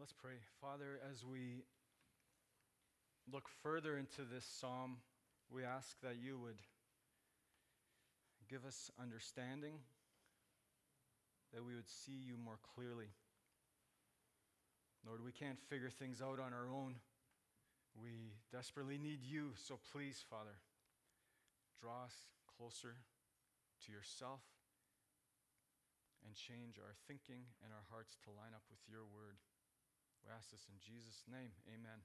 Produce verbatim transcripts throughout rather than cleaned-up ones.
Let's pray. Father, as we look further into this psalm, we ask that you would give us understanding, that we would see you more clearly. Lord, we can't figure things out on our own. We desperately need you, so please, Father, draw us closer to yourself and change our thinking and our hearts to line up with your word. We ask this in Jesus' name. Amen.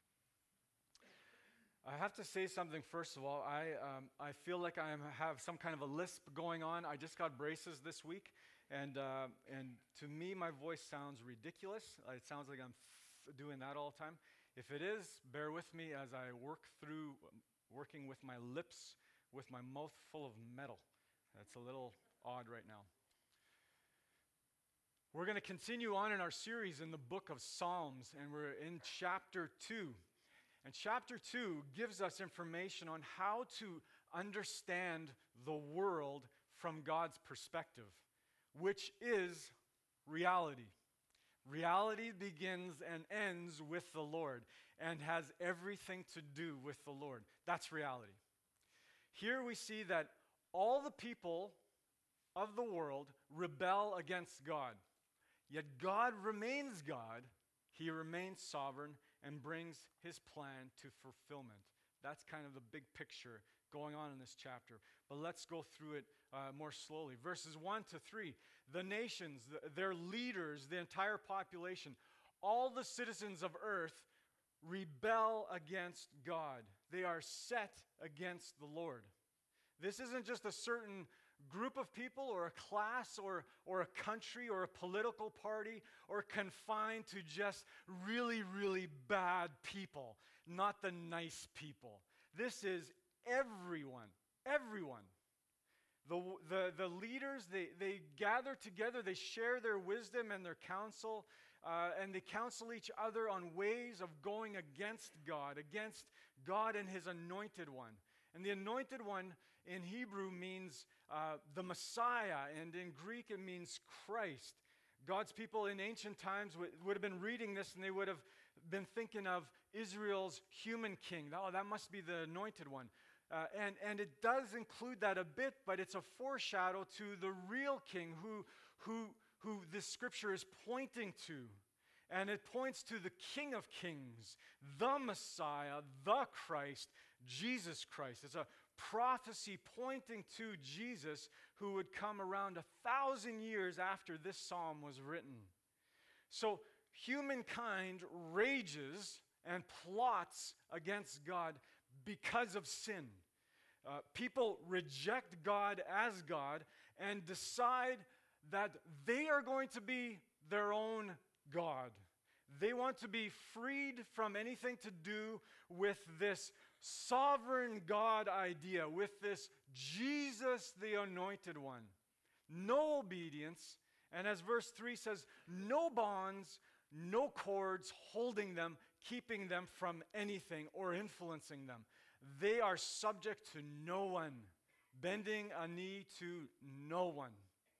I have to say something first of all. I um, I feel like I have some kind of a lisp going on. I just got braces this week, and uh, and to me, my voice sounds ridiculous. It sounds like I'm f- doing that all the time. If it is, bear with me as I work through working with my lips, with my mouth full of metal. That's a little odd right now. We're going to continue on in our series in the book of Psalms, and we're in chapter two. And chapter two gives us information on how to understand the world from God's perspective, which is reality. Reality begins and ends with the Lord and has everything to do with the Lord. That's reality. Here we see that all the people of the world rebel against God. Yet God remains God, He remains sovereign, and brings His plan to fulfillment. That's kind of the big picture going on in this chapter. But let's go through it uh, more slowly. Verses one to three, the nations, the, their leaders, the entire population, all the citizens of earth rebel against God. They are set against the Lord. This isn't just a certain group of people or a class or, or a country or a political party or confined to just really, really bad people, not the nice people. This is everyone, everyone. The, the, the leaders, they, they gather together, they share their wisdom and their counsel, uh, and they counsel each other on ways of going against God, against God and His anointed one. And the anointed one in Hebrew means uh, the Messiah, and in Greek it means Christ. God's people in ancient times would, would have been reading this, and they would have been thinking of Israel's human king. Oh, that must be the anointed one. Uh, and, and it does include that a bit, but it's a foreshadow to the real king who, who, who this scripture is pointing to. And it points to the King of Kings, the Messiah, the Christ, Jesus Christ. It's a prophecy pointing to Jesus who would come around a thousand years after this psalm was written. So humankind rages and plots against God because of sin. Uh, people reject God as God and decide that they are going to be their own God. They want to be freed from anything to do with this sovereign God idea, with this Jesus the Anointed One. No obedience, and as verse three says, no bonds, no cords holding them, keeping them from anything or influencing them. They are subject to no one, bending a knee to no one.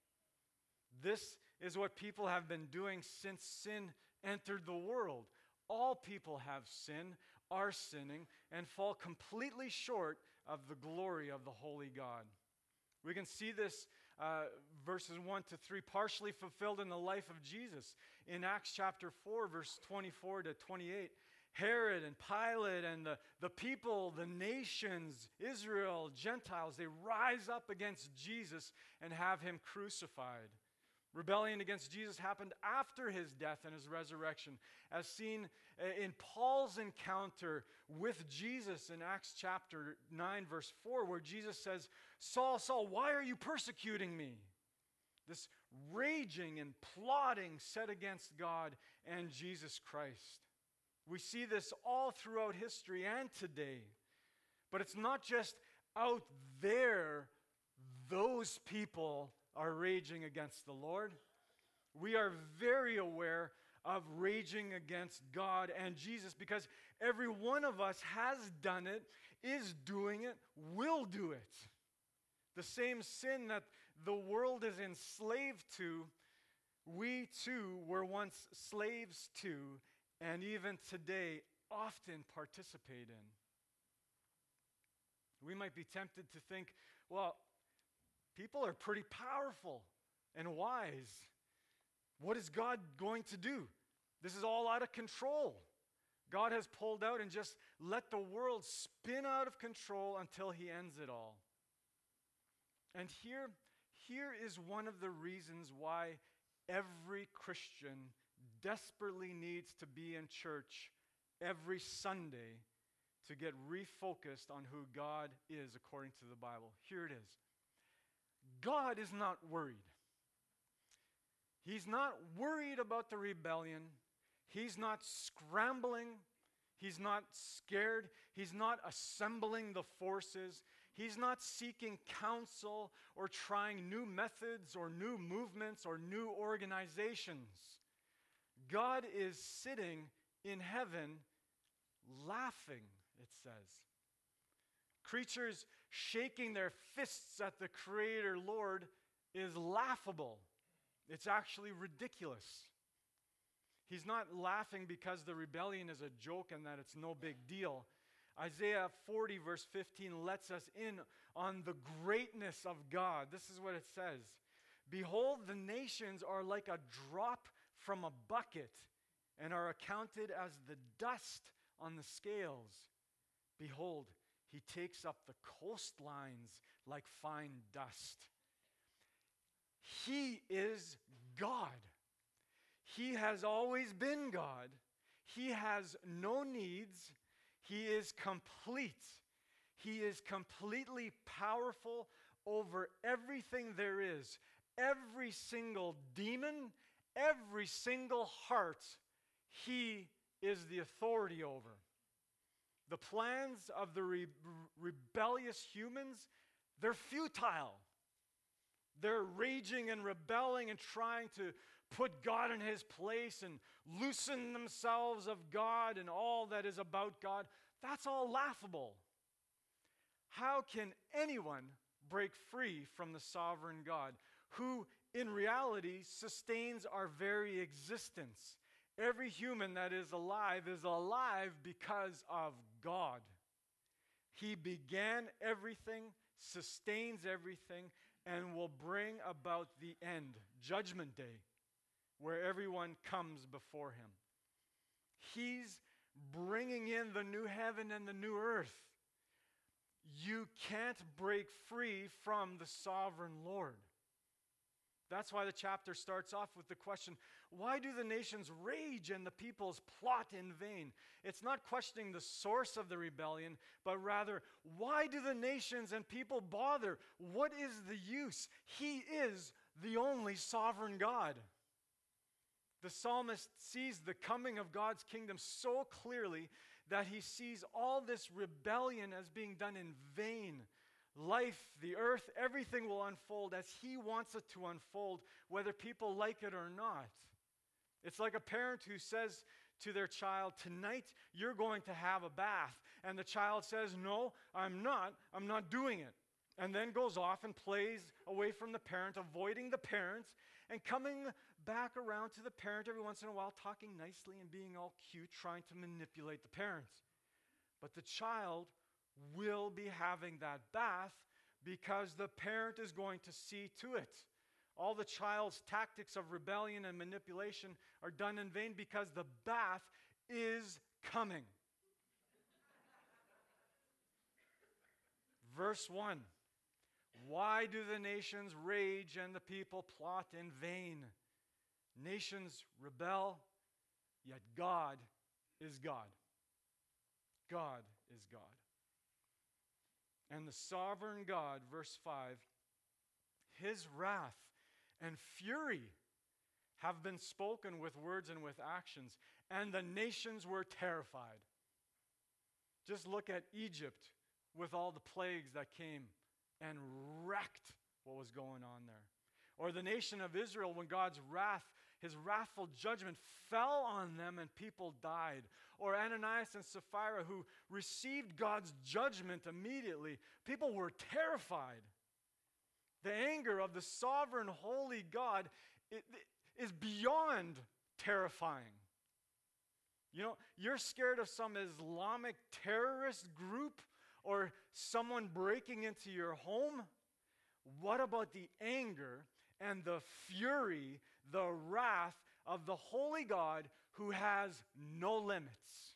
This is what people have been doing since sin entered the world. All people have sinned, are sinning, and fall completely short of the glory of the holy God. We can see this, uh, verses one to three, partially fulfilled in the life of Jesus. In Acts chapter four, verse twenty-four to twenty-eight, Herod and Pilate and the, the people, the nations, Israel, Gentiles, they rise up against Jesus and have Him crucified. Rebellion against Jesus happened after His death and His resurrection, as seen in Paul's encounter with Jesus in Acts chapter nine, verse four, where Jesus says, Saul, Saul, why are you persecuting me? This raging and plotting set against God and Jesus Christ. We see this all throughout history and today. But it's not just out there, those people are raging against the Lord. We are very aware of raging against God and Jesus because every one of us has done it, is doing it, will do it. The same sin that the world is enslaved to, we too were once slaves to, and even today often participate in. We might be tempted to think, well, people are pretty powerful and wise. What is God going to do? This is all out of control. God has pulled out and just let the world spin out of control until he ends it all. And here, here is one of the reasons why every Christian desperately needs to be in church every Sunday to get refocused on who God is according to the Bible. Here it is. God is not worried. He's not worried about the rebellion. He's not scrambling. He's not scared. He's not assembling the forces. He's not seeking counsel or trying new methods or new movements or new organizations. God is sitting in heaven laughing, it says. Creatures shaking their fists at the Creator Lord is laughable. It's actually ridiculous. He's not laughing because the rebellion is a joke and that it's no big deal. Isaiah forty verse fifteen lets us in on the greatness of God. This is what it says. Behold, the nations are like a drop from a bucket and are accounted as the dust on the scales. Behold, he takes up the coastlines like fine dust. He is God. He has always been God. He has no needs. He is complete. He is completely powerful over everything there is. Every single demon, every single heart, he is the authority over. The plans of the re- rebellious humans, they're futile. They're raging and rebelling and trying to put God in his place and loosen themselves of God and all that is about God. That's all laughable. How can anyone break free from the sovereign God who in reality sustains our very existence? Every human that is alive is alive because of God. He began everything, sustains everything, and will bring about the end, Judgment Day, where everyone comes before him. He's bringing in the new heaven and the new earth. You can't break free from the sovereign Lord. That's why the chapter starts off with the question, why do the nations rage and the peoples plot in vain? It's not questioning the source of the rebellion, but rather, why do the nations and people bother? What is the use? He is the only sovereign God. The psalmist sees the coming of God's kingdom so clearly that he sees all this rebellion as being done in vain. Life, the earth, everything will unfold as he wants it to unfold, whether people like it or not. It's like a parent who says to their child, tonight you're going to have a bath. And the child says, no, I'm not. I'm not doing it. And then goes off and plays away from the parent, avoiding the parent, and coming back around to the parent every once in a while, talking nicely and being all cute, trying to manipulate the parent. But the child will be having that bath because the parent is going to see to it. All the child's tactics of rebellion and manipulation are done in vain because the bath is coming. Verse one, why do the nations rage and the people plot in vain? Nations rebel, yet God is God. God is God. And the sovereign God, verse five, his wrath and fury have been spoken with words and with actions, and the nations were terrified. Just look at Egypt with all the plagues that came and wrecked what was going on there. Or the nation of Israel, when God's wrath, his wrathful judgment fell on them and people died. Or Ananias and Sapphira, who received God's judgment immediately. People were terrified. The anger of the sovereign, holy God, it, it, is beyond terrifying. You know, you're scared of some Islamic terrorist group or someone breaking into your home. What about the anger and the fury, the wrath of the holy God who has no limits?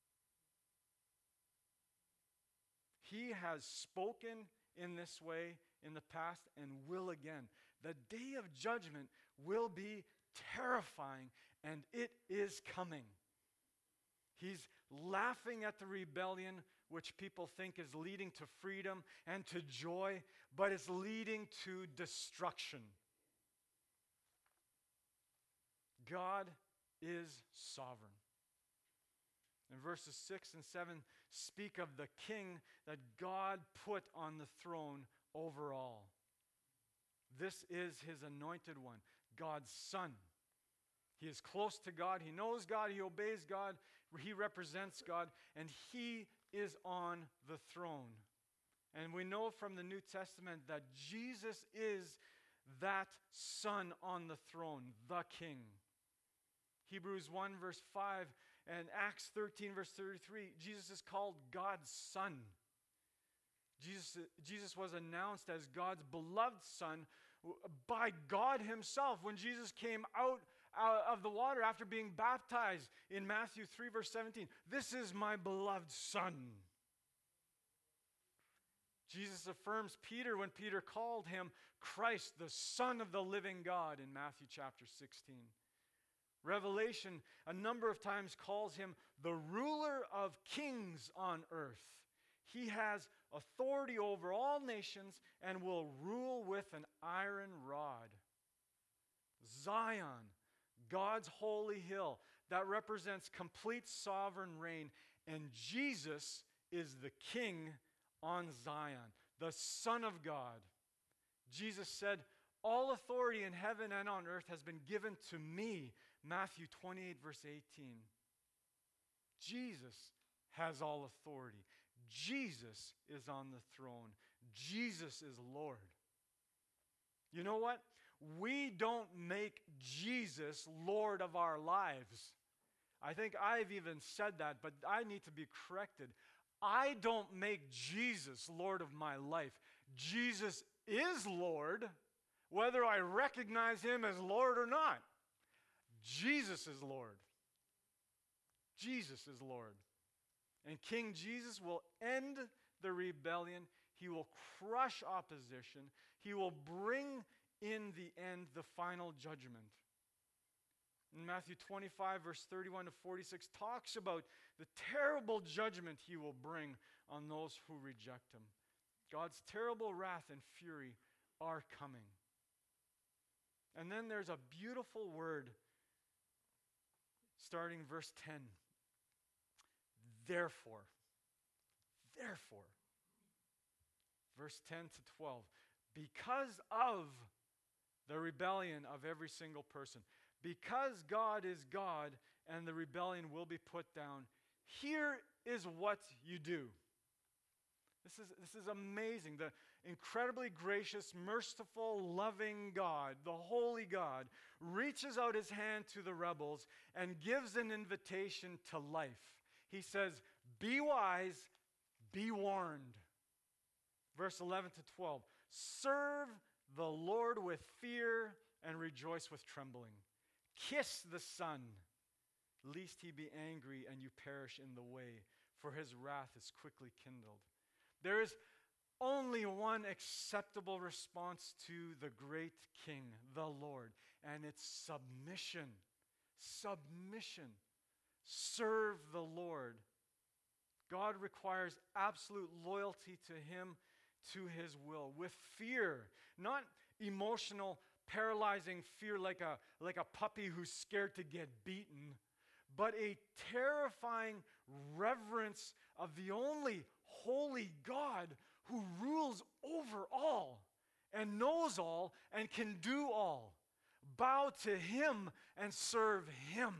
He has spoken in this way in the past and will again. The day of judgment will be terrifying, and it is coming. He's laughing at the rebellion, which people think is leading to freedom and to joy, but it's leading to destruction. God is sovereign. And verses six and seven speak of the king that God put on the throne over all. This is his anointed one, God's son. He is close to God. He knows God. He obeys God. He represents God. And he is on the throne. And we know from the New Testament that Jesus is that son on the throne, the king. Hebrews one verse five and Acts thirteen verse thirty-three, Jesus is called God's son. Jesus, Jesus was announced as God's beloved son by God himself when Jesus came out, out of the water after being baptized in Matthew three verse seventeen. This is my beloved son. Jesus affirms Peter when Peter called him Christ, the Son of the living God, in Matthew chapter sixteen. Revelation a number of times calls him the ruler of kings on earth. He has authority over all nations and will rule with an iron rod. Zion, God's holy hill, that represents complete sovereign reign. And Jesus is the king on Zion, the Son of God. Jesus said, all authority in heaven and on earth has been given to me. Matthew twenty-eight verse eighteen. Jesus has all authority. Jesus is on the throne. Jesus is Lord. You know what? We don't make Jesus Lord of our lives. I think I've even said that, but I need to be corrected. I don't make Jesus Lord of my life. Jesus is Lord, whether I recognize him as Lord or not. Jesus is Lord. Jesus is Lord. And King Jesus will end the rebellion. He will crush opposition. He will bring in the end the final judgment. In Matthew twenty-five, verse thirty-one to forty-six, talks about the terrible judgment he will bring on those who reject him. God's terrible wrath and fury are coming. And then there's a beautiful word starting verse ten. Therefore, therefore, verse ten to twelve, because of the rebellion of every single person, because God is God and the rebellion will be put down, here is what you do. This is, this is amazing. The incredibly gracious, merciful, loving God, the holy God, reaches out his hand to the rebels and gives an invitation to life. He says, be wise, be warned. Verse eleven to twelve, serve the Lord with fear and rejoice with trembling. Kiss the Son, lest he be angry and you perish in the way, for his wrath is quickly kindled. There is only one acceptable response to the great King, the Lord, and it's submission. Submission. Serve the Lord. God requires absolute loyalty to him, to his will, with fear, not emotional, paralyzing fear like a, like a puppy who's scared to get beaten, but a terrifying reverence of the only holy God who rules over all and knows all and can do all. Bow to him and serve him.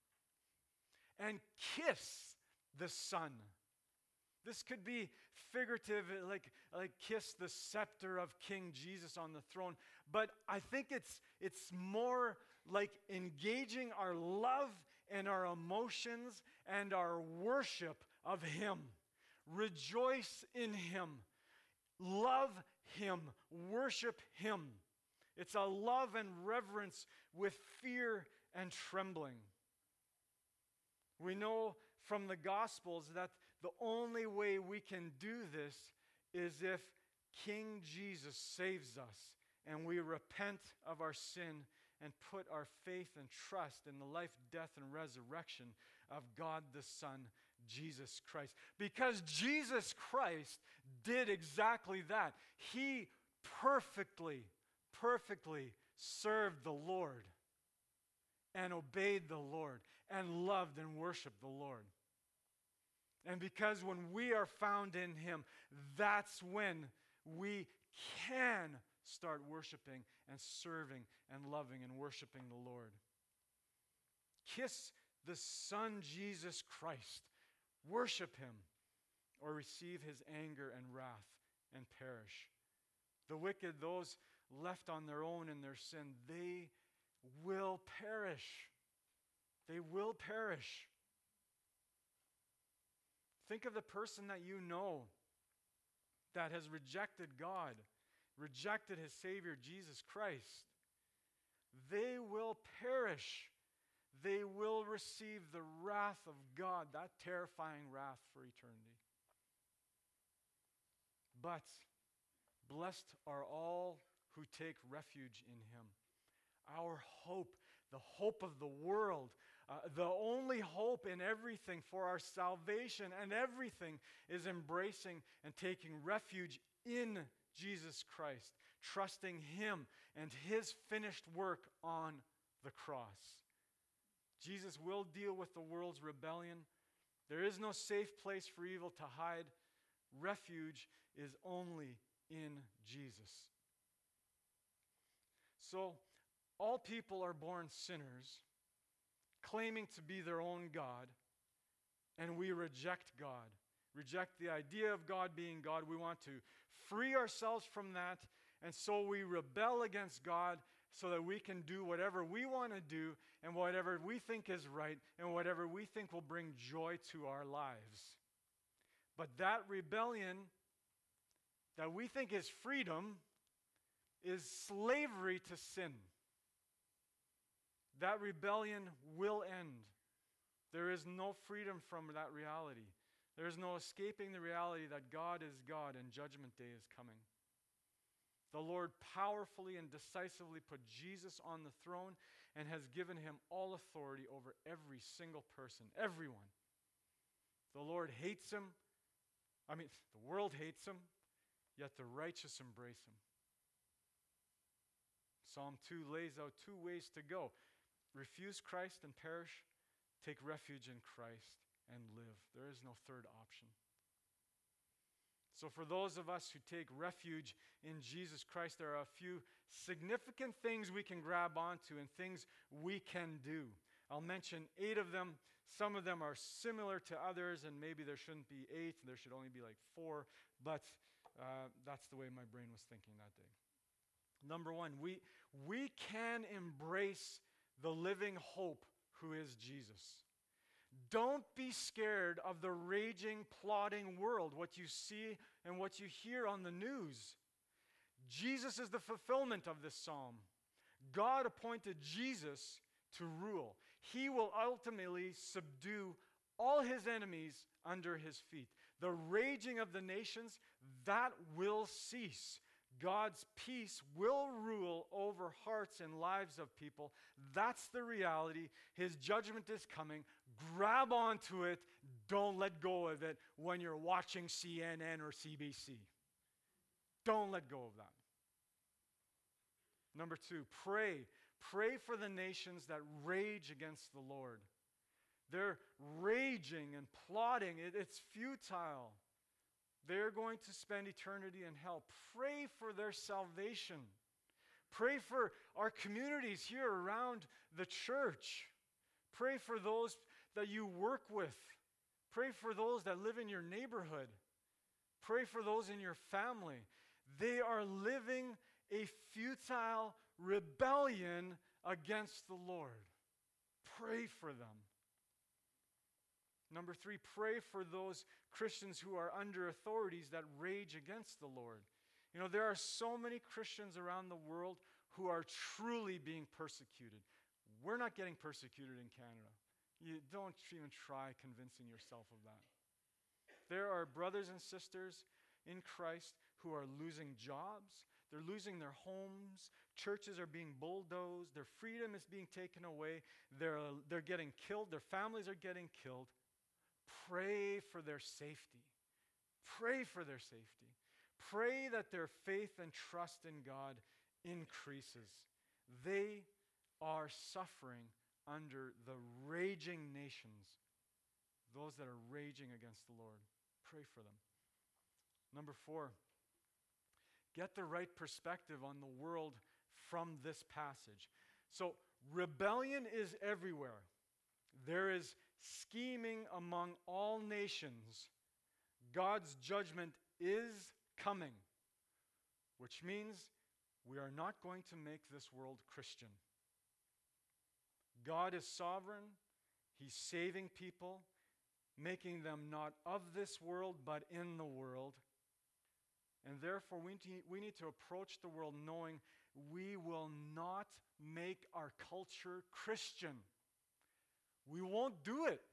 And kiss the Son. This could be figurative, like, like kiss the scepter of King Jesus on the throne. But I think it's, it's more like engaging our love and our emotions and our worship of Him. Rejoice in Him. Love Him. Worship Him. It's a love and reverence with fear and trembling. We know from the Gospels that the only way we can do this is if King Jesus saves us and we repent of our sin and put our faith and trust in the life, death, and resurrection of God the Son, Jesus Christ. Because Jesus Christ did exactly that. He perfectly, perfectly served the Lord and obeyed the Lord and loved and worshiped the Lord. And because when we are found in Him, that's when we can start worshiping and serving and loving and worshiping the Lord. Kiss the Son, Jesus Christ. Worship Him, or receive His anger and wrath and perish. The wicked, those left on their own in their sin, they will perish. They will perish. Think of the person that you know that has rejected God, rejected His Savior, Jesus Christ. They will perish. They will receive the wrath of God, that terrifying wrath for eternity. But blessed are all who take refuge in Him. Our hope, the hope of the world, uh, the only hope in everything for our salvation and everything is embracing and taking refuge in Jesus Christ, trusting Him and His finished work on the cross. Jesus will deal with the world's rebellion. There is no safe place for evil to hide. Refuge is only in Jesus. So, all people are born sinners, claiming to be their own God, and we reject God. Reject the idea of God being God. We want to free ourselves from that, and so we rebel against God so that we can do whatever we want to do and whatever we think is right and whatever we think will bring joy to our lives. But that rebellion that we think is freedom is slavery to sin. That rebellion will end. There is no freedom from that reality. There is no escaping the reality that God is God and Judgment Day is coming. The Lord powerfully and decisively put Jesus on the throne and has given Him all authority over every single person, everyone. The Lord hates him. I mean, the world hates Him, yet the righteous embrace Him. Psalm two lays out two ways to go. Refuse Christ and perish. Take refuge in Christ and live. There is no third option. So for those of us who take refuge in Jesus Christ, there are a few significant things we can grab onto and things we can do. I'll mention eight of them. Some of them are similar to others, and maybe there shouldn't be eight. There should only be like four, but uh, that's the way my brain was thinking that day. Number one, we, we can embrace the living hope who is Jesus. Don't be scared of the raging, plotting world, what you see and what you hear on the news. Jesus is the fulfillment of this psalm. God appointed Jesus to rule. He will ultimately subdue all His enemies under His feet. The raging of the nations, that will cease. God's peace will rule over hearts and lives of people. That's the reality. His judgment is coming. Grab onto it. Don't let go of it when you're watching C N N or C B C. Don't let go of that. Number two, pray. Pray for the nations that rage against the Lord. They're raging and plotting. It, it's futile. They're going to spend eternity in hell. Pray for their salvation. Pray for our communities here around the church. Pray for those that you work with. Pray for those that live in your neighborhood. Pray for those in your family. They are living a futile rebellion against the Lord. Pray for them. Number three, pray for those Christians who are under authorities that rage against the Lord. You know, there are so many Christians around the world who are truly being persecuted. We're not getting persecuted in Canada. You don't even try convincing yourself of that. There are brothers and sisters in Christ who are losing jobs. They're losing their homes. Churches are being bulldozed. Their freedom is being taken away. They're, they're getting killed. Their families are getting killed. Pray for their safety. Pray for their safety. Pray that their faith and trust in God increases. They are suffering under the raging nations, those that are raging against the Lord. Pray for them. Number four, get the right perspective on the world from this passage. So, rebellion is everywhere. There is scheming among all nations. God's judgment is coming, which means we are not going to make this world Christian. God is sovereign. He's saving people, making them not of this world, but in the world. And therefore, we need, we need to approach the world knowing we will not make our culture Christian. We won't do it.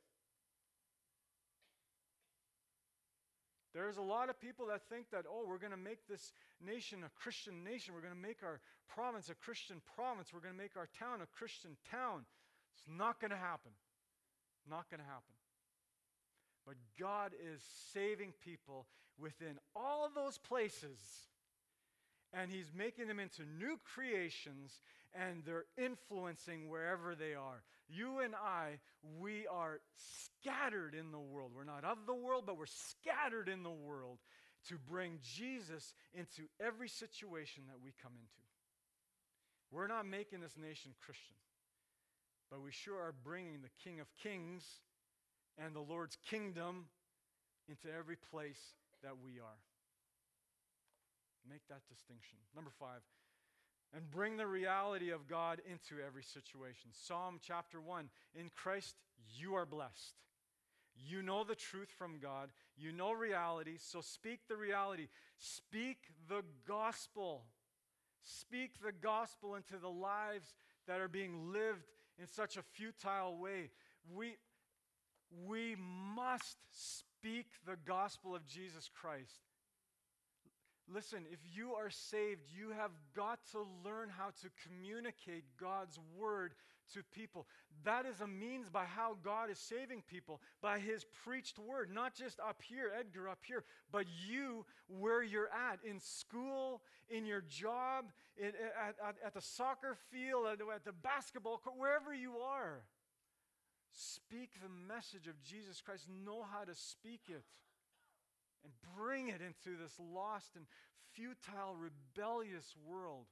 There's a lot of people that think that, oh, we're going to make this nation a Christian nation. We're going to make our province a Christian province. We're going to make our town a Christian town. It's not going to happen. Not going to happen. But God is saving people within all those places, and He's making them into new creations, and they're influencing wherever they are. You and I, we are scattered in the world. We're not of the world, but we're scattered in the world to bring Jesus into every situation that we come into. We're not making this nation Christian, but we sure are bringing the King of Kings and the Lord's kingdom into every place that we are. Make that distinction. Number five, and bring the reality of God into every situation. Psalm chapter one, in Christ you are blessed. You know the truth from God. You know reality, so speak the reality. Speak the gospel. Speak the gospel into the lives that are being lived in such a futile way. We, we must speak the gospel of Jesus Christ. Listen, if you are saved, you have got to learn how to communicate God's word to people. That is a means by how God is saving people, by His preached word, not just up here, Edgar up here, but you where you're at, in school, in your job, in, at, at, at the soccer field, at, at the basketball court, wherever you are. Speak the message of Jesus Christ. Know how to speak it. And bring it into this lost and futile, rebellious world.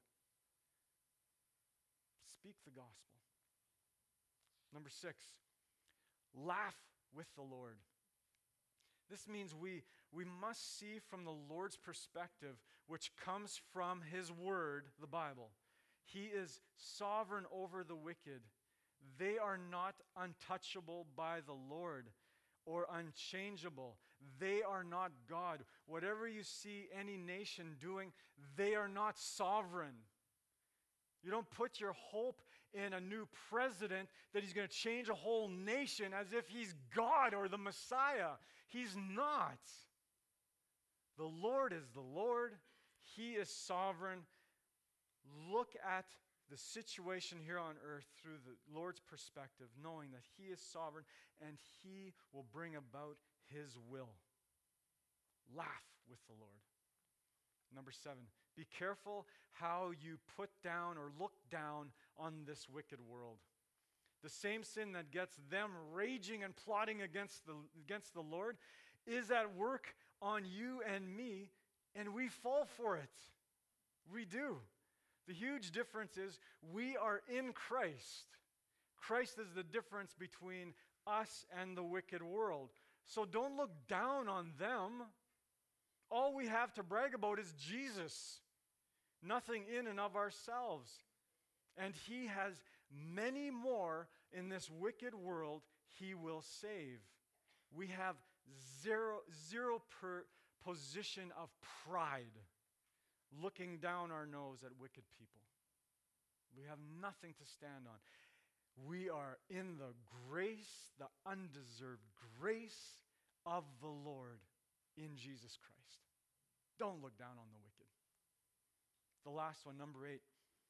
Speak the gospel. Number six, laugh with the Lord. This means we, we must see from the Lord's perspective, which comes from His word, the Bible. He is sovereign over the wicked. They are not untouchable by the Lord or unchangeable. They are not God. Whatever you see any nation doing, they are not sovereign. You don't put your hope in a new president that he's going to change a whole nation as if he's God or the Messiah. He's not. The Lord is the Lord. He is sovereign. Look at the situation here on earth through the Lord's perspective, knowing that He is sovereign and He will bring about His will. Laugh with the Lord. Number seven, be careful how you put down or look down on this wicked world. The same sin that gets them raging and plotting against the, against the Lord is at work on you and me, and we fall for it. We do. The huge difference is we are in Christ. Christ is the difference between us and the wicked world. So don't look down on them. All we have to brag about is Jesus. Nothing in and of ourselves. And He has many more in this wicked world he will save. We have zero, zero per position of pride looking down our nose at wicked people. We have nothing to stand on. We are in the grace, the undeserved grace of the Lord in Jesus Christ. Don't look down on the wicked. The last one, number eight.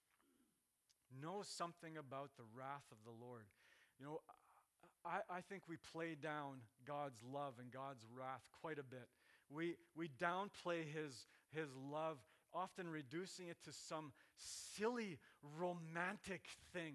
Know something about the wrath of the Lord. You know, I, I think we play down God's love and God's wrath quite a bit. We, we downplay his, his love, often reducing it to some silly romantic thing.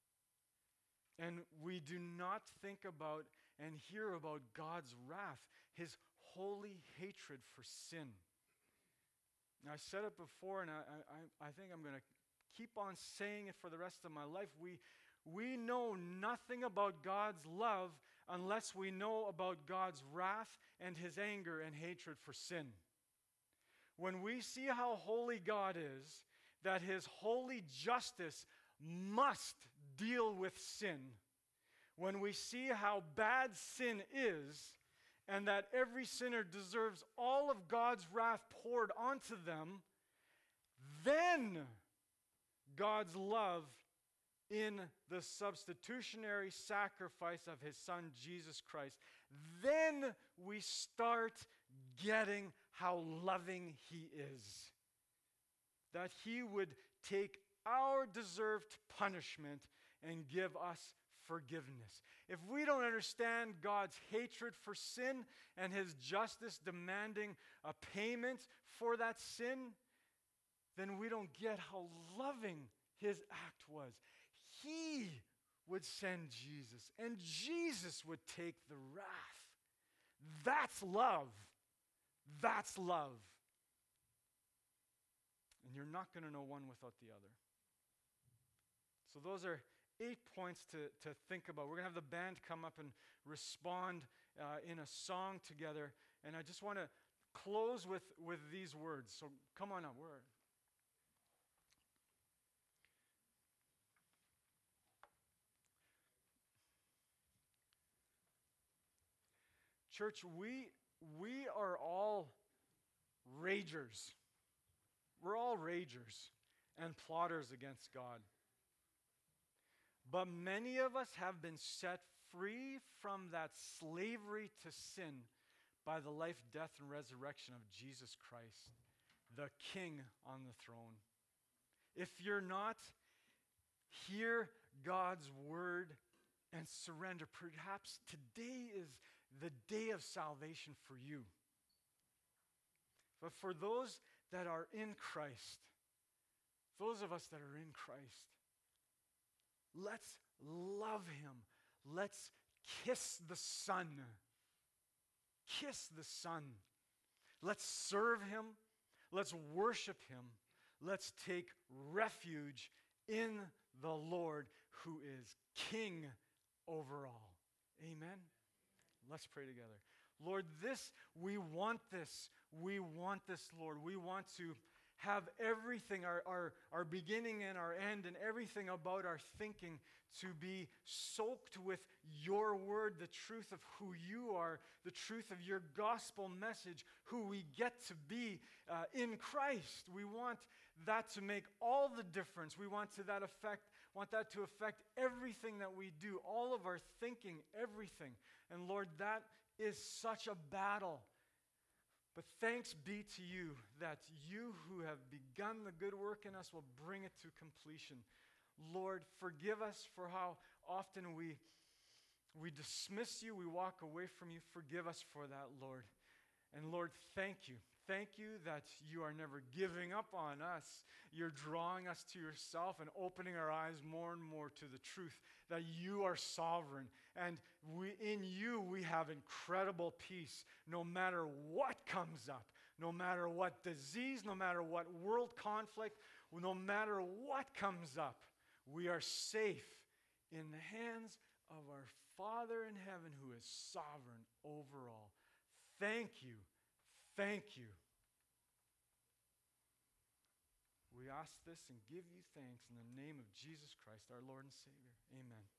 And we do not think about and hear about God's wrath, his holy hatred for sin. Now, I said it before, and I, I, I think I'm going to keep on saying it for the rest of my life. We, we know nothing about God's love unless we know about God's wrath and his anger and hatred for sin. When we see how holy God is, that his holy justice must deal with sin, when we see how bad sin is, and that every sinner deserves all of God's wrath poured onto them, then God's love in the substitutionary sacrifice of his Son, Jesus Christ, then we start getting how loving he is. That he would take our deserved punishment and give us forgiveness. If we don't understand God's hatred for sin and his justice demanding a payment for that sin, then we don't get how loving his act was. He would send Jesus, and Jesus would take the wrath. That's love. That's love. And you're not going to know one without the other. So those are eight points to, to think about. We're going to have the band come up and respond uh, in a song together. And I just want to close with, with these words. So come on up. We're Church, we, we are all ragers. We're all ragers and plotters against God. But many of us have been set free from that slavery to sin by the life, death, and resurrection of Jesus Christ, the King on the throne. If you're not, hear God's word and surrender. Perhaps today is the day of salvation for you. But for those that are in Christ, those of us that are in Christ, let's love him. Let's kiss the Son. Kiss the Son. Let's serve him. Let's worship him. Let's take refuge in the Lord who is King over all. Amen. Let's pray together. Lord, this, we want this. We want this, Lord. We want to have everything, our, our, our beginning and our end, and everything about our thinking to be soaked with your word, the truth of who you are, the truth of your gospel message, who we get to be uh, in Christ. We want that to make all the difference. We want to that affect, want that to affect everything that we do, all of our thinking, everything. And Lord, that is such a battle. But thanks be to you that you who have begun the good work in us will bring it to completion. Lord, forgive us for how often we, we dismiss you, we walk away from you. Forgive us for that, Lord. And Lord, thank you. Thank you that you are never giving up on us. You're drawing us to yourself and opening our eyes more and more to the truth that you are sovereign. And we, in you, we have incredible peace no matter what comes up, no matter what disease, no matter what world conflict, no matter what comes up. We are safe in the hands of our Father in heaven who is sovereign over all. Thank you. Thank you. We ask this and give you thanks in the name of Jesus Christ, our Lord and Savior. Amen.